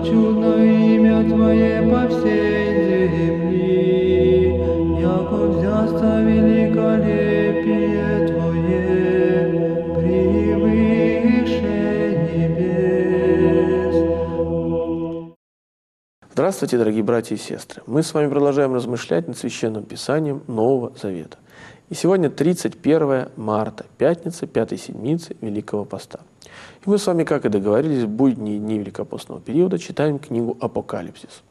чудно имя Твое по всей земли, яко взясться великолепие Твое превыше небес. Здравствуйте, дорогие братья и сестры! Мы с вами продолжаем размышлять над Священным Писанием Нового Завета. И сегодня 31 марта, пятница, 5-й седмицы Великого Поста. И мы с вами, как и договорились, в будние дни Великопостного периода читаем книгу «Апокалипсис».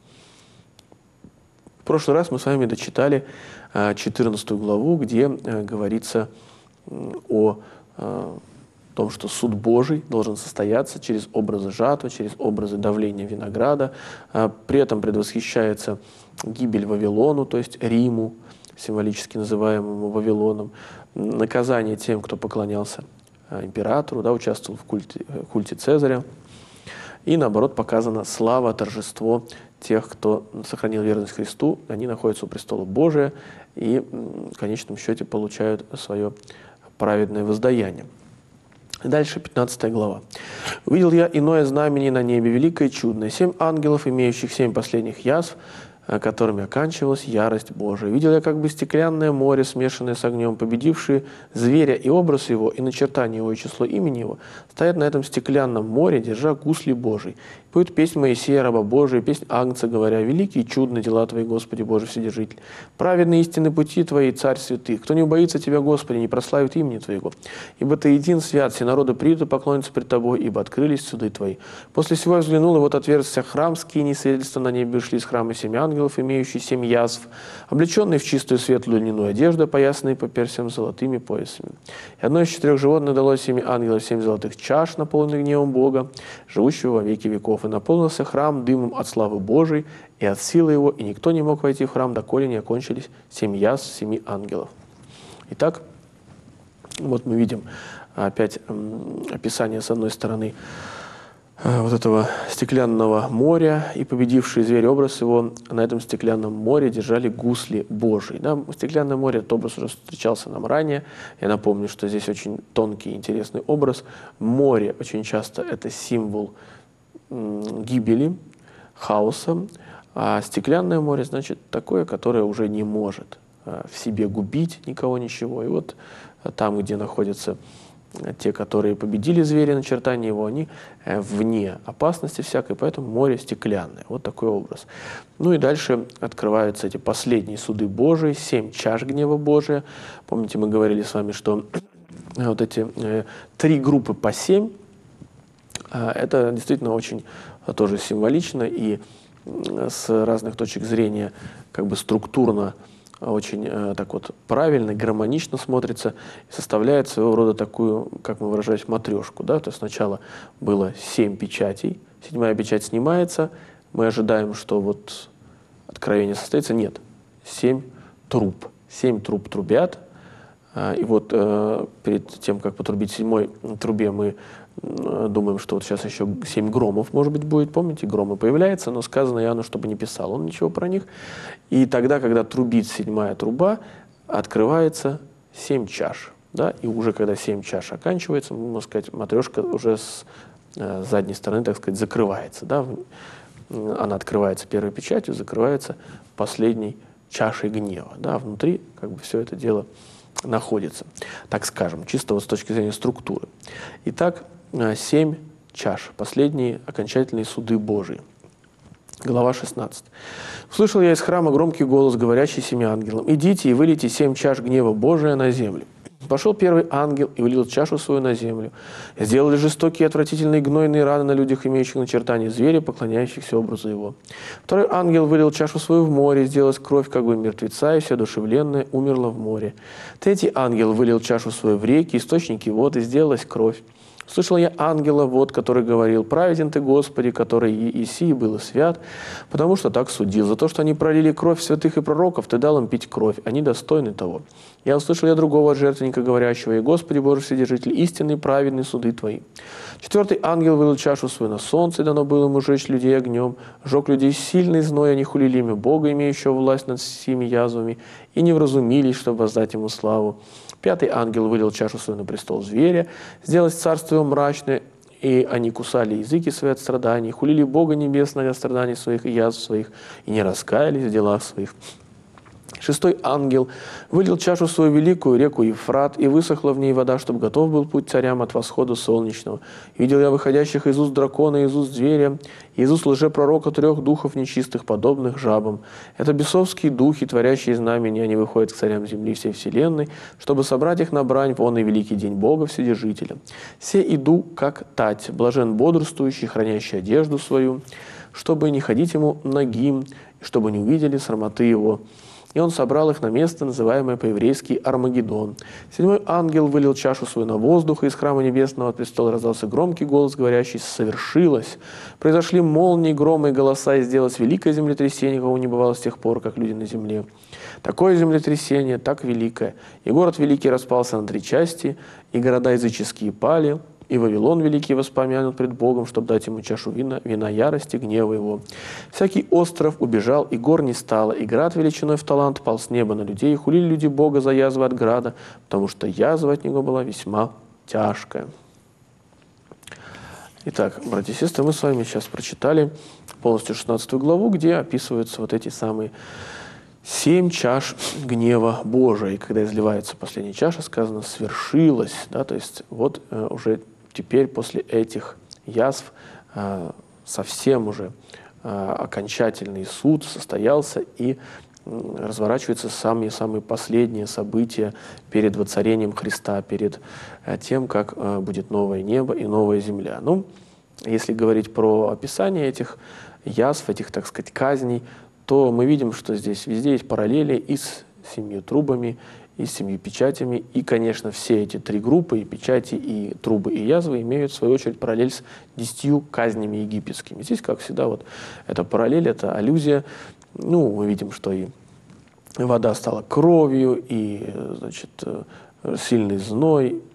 В прошлый раз мы с вами дочитали 14 главу, где говорится о том, что суд Божий должен состояться через образы жатвы, через образы давления винограда. При этом предвосхищается гибель Вавилону, то есть Риму, символически называемому Вавилоном, наказание тем, кто поклонялся императору, участвовал в культе Цезаря. И наоборот показана слава, торжество тех, кто сохранил верность Христу. Они находятся у престола Божия и в конечном счете получают свое праведное воздаяние. Дальше 15 глава. «Увидел я иное знамение на небе, великое и чудное, 7 ангелов, имеющих 7 последних язв, которыми оканчивалась ярость Божия. Видел я как бы стеклянное море, смешанное с огнем, победившие зверя и образ его, и начертание его, и число имени его, стоят на этом стеклянном море, держа гусли Божий. Поют песнь Моисея, раба Божия, песнь Агнца, говоря: великие и чудные дела Твои, Господи Божий Вседержитель. Праведные истинные пути Твои, Царь святых. Кто не убоится Тебя, Господи, не прославит имени Твоего. Ибо Ты един свят, все народы придут и поклонятся пред Тобой, ибо открылись суды Твои. После всего я взглянул, и вот отверзся храм, скинии свидетельства на небе ушли из храма 7 ангелов, имеющие 7 язв, облеченные в чистую светлую льняную одежду, опоясанные по персям золотыми поясами. И одно из 4 животных дало 7 ангелов 7 золотых чаш, наполненных гневом Бога, живущего во веки веков. И наполнился храм дымом от славы Божией и от силы его, и никто не мог войти в храм, доколе не окончились 7 язв 7 ангелов». Итак, вот мы видим опять описание, с одной стороны, вот этого стеклянного моря, и победивший зверь, образ его, на этом стеклянном море держали гусли Божии. Стеклянное море, этот образ уже встречался нам ранее. Я напомню, что здесь очень тонкий и интересный образ. Море очень часто это символ гибели, хаоса, а стеклянное море, значит, такое, которое уже не может в себе губить никого, ничего. И вот там, где находятся те, которые победили зверя, начертание его, они вне опасности всякой, поэтому море стеклянное. Вот такой образ. Ну и дальше открываются эти последние суды Божии, 7 чаш гнева Божия. Помните, мы говорили с вами, что вот эти 3 группы по 7, это действительно очень тоже символично и с разных точек зрения как бы структурно очень так вот правильно, гармонично смотрится и составляет своего рода такую, как мы выражались, матрешку. То есть сначала было 7 печатей, 7-я печать снимается, мы ожидаем, что вот откровение состоится. Нет, 7 труб. 7 труб трубят. И вот перед тем, как потрубить 7-й трубе, мы думаем, что вот сейчас еще 7 громов, может быть, будет. Помните, громы появляются, но сказано Иоанну, чтобы не писал он ничего про них. И тогда, когда трубит 7-я труба, открывается 7 чаш. И уже когда 7 чаш оканчивается, можно сказать, матрешка уже с задней стороны, так сказать, закрывается. Она открывается первой печатью, закрывается последней чашей гнева. Внутри как бы все это дело находится, так скажем, чисто вот с точки зрения структуры. Итак, 7 чаш, последние окончательные суды Божии. Глава 16. «Услышал я из храма громкий голос, говорящий 7 ангелам: идите и вылейте 7 чаш гнева Божия на землю. Пошел первый ангел и вылил чашу свою на землю. Сделали жестокие, отвратительные, гнойные раны на людях, имеющих начертание зверя, поклоняющихся образу его. Второй ангел вылил чашу свою в море, сделалась кровь как бы мертвеца, и все одушевленное умерло в море. Третий ангел вылил чашу свою в реки, источники вод, и сделалась кровь. Слышал я ангела, который говорил: праведен Ты, Господи, который Иисии был и свят, потому что так судил. За то, что они пролили кровь святых и пророков, Ты дал им пить кровь, они достойны того. Я услышал я другого жертвенника, говорящего: и Господи Божий Вседержитель, истинный, праведный суды Твои. Четвертый ангел вылил чашу свою на солнце, и дано было ему жечь людей огнем, жег людей сильный зной, они хулили имя Бога, имеющего власть над всеми язвами, и не вразумились, чтобы воздать ему славу. Пятый ангел вылил чашу свою на престол зверя, сделалось царство его мрачное, И они кусали языки свои от страданий, хулили Бога Небесного от страданий своих и язв своих, и не раскаялись в делах своих. Шестой ангел вылил чашу свою великую, реку Ефрат, и высохла в ней вода, чтобы готов был путь царям от восхода солнечного. И видел я выходящих из уст дракона, из уст зверя, из уст лжепророка 3 духов нечистых, подобных жабам. Это бесовские духи, творящие знамения, они выходят к царям земли всей вселенной, чтобы собрать их на брань в он и великий день Бога Вседержителя. «Се иду, как тать, блажен бодрствующий, хранящий одежду свою, чтобы не ходить ему нагим, чтобы не увидели срамоты его». И он собрал их на место, называемое по-еврейски Армагеддон. 7-й ангел вылил чашу свою на воздух, и из храма небесного от престола раздался громкий голос, говорящий: «Совершилось!» Произошли молнии, громы и голоса, и сделалось великое землетрясение, какого не бывало с тех пор, как люди на земле. Такое землетрясение, так великое. И город великий распался на 3 части, и города языческие пали, и Вавилон великий воспомянут пред Богом, чтобы дать ему чашу вина ярости, гнева его. Всякий остров убежал, и гор не стало, и град величиной в талант пал с неба на людей, и хулили люди Бога за язвы от града, потому что язва от него была весьма тяжкая». Итак, братья и сестры, мы с вами сейчас прочитали полностью 16 главу, где описываются вот эти самые 7 чаш гнева Божия. И когда изливается последняя чаша, сказано «свершилось». Да, то есть вот уже теперь после этих язв совсем уже окончательный суд состоялся, и разворачиваются самые последние события перед воцарением Христа, перед тем, как будет новое небо и новая земля. Ну, если говорить про описание этих язв, этих, так сказать, казней, то мы видим, что здесь везде есть параллели и с 7 трубами, и с 7 печатями. И, конечно, все эти 3 группы, и печати, и трубы, и язвы, имеют, в свою очередь, параллель с 10 казнями египетскими. Здесь, как всегда, вот эта параллель, это аллюзия. Ну, мы видим, что и вода стала кровью, и, значит, сильный зной,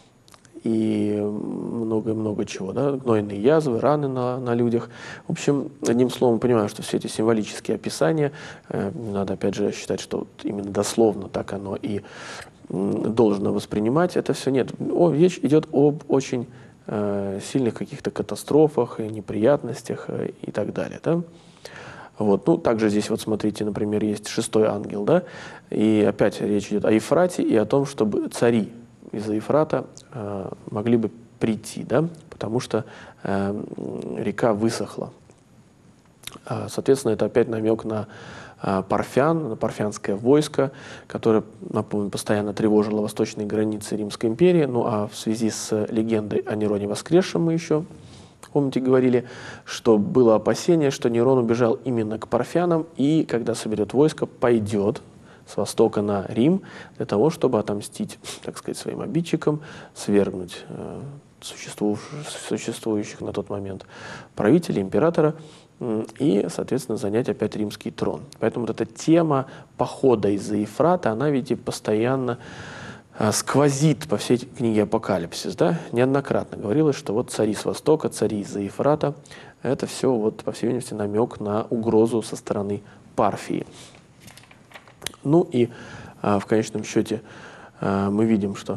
и много-много чего, да, гнойные язвы, раны на людях. В общем, одним словом, понимаю, что все эти символические описания, не надо, опять же, считать, что вот именно дословно так оно и должно воспринимать, это все нет. Речь идет об очень сильных каких-то катастрофах, и неприятностях и так далее, да. Вот. Ну, также здесь, вот смотрите, например, есть 6-й ангел, да, и опять речь идет о Ефрате и о том, чтобы цари из-за Ефрата могли бы прийти, да, потому что река высохла. Соответственно, это опять намек на парфян, на парфянское войско, которое, напомню, постоянно тревожило восточные границы Римской империи. Ну а в связи с легендой о Нероне воскресшем мы еще, помните, говорили, что было опасение, что Нерон убежал именно к парфянам, и когда соберет войско, пойдет с востока на Рим для того, чтобы отомстить, так сказать, своим обидчикам, свергнуть существующих на тот момент правителей, императора и, соответственно, занять опять римский трон. Поэтому вот эта тема похода из-за Ефрата, она, видите, постоянно сквозит по всей книге Апокалипсис, да? Неоднократно говорилось, что вот цари с востока, цари из-за Ефрата, это все, вот, по всей видимости, намек на угрозу со стороны Парфии. Ну и в конечном счете мы видим, что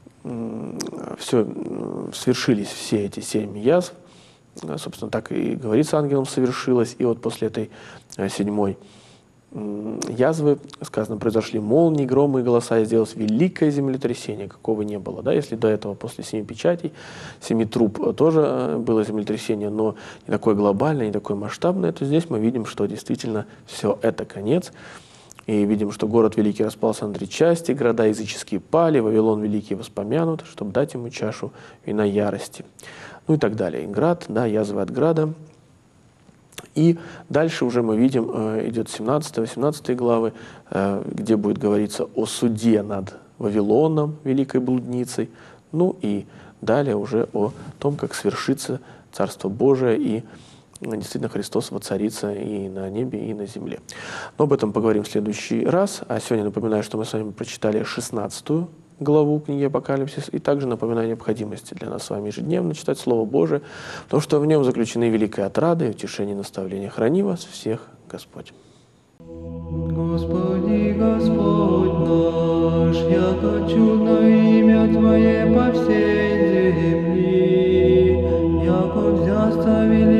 свершились все эти 7 язв. Собственно, так и говорится ангелом, совершилось. И вот после этой 7-й язвы, сказано, произошли молнии, громы и голоса, и сделалось великое землетрясение, какого не было. Да? Если до этого, после 7 печатей, 7 труб тоже было землетрясение, но не такое глобальное, не такое масштабное, то здесь мы видим, что действительно все это конец. И видим, что город великий распался на 3 части, города языческие пали, Вавилон великий воспомянут, чтобы дать ему чашу вина ярости. Ну и так далее. И град, да, язвы от града. И дальше уже мы видим, идет 17-18 главы, где будет говориться о суде над Вавилоном, великой блудницей. Ну и далее уже о том, как свершится Царство Божие, и действительно Христос воцарится и на небе, и на земле. Но об этом поговорим в следующий раз. А сегодня напоминаю, что мы с вами прочитали 16 главу книги Апокалипсис, и также напоминаю о необходимости для нас с вами ежедневно читать Слово Божие, потому что в нем заключены великая отрада и утешение, наставление. Храни вас всех Господь. Господи, Господь наш, яко чудно имя Твое по всей земли, славили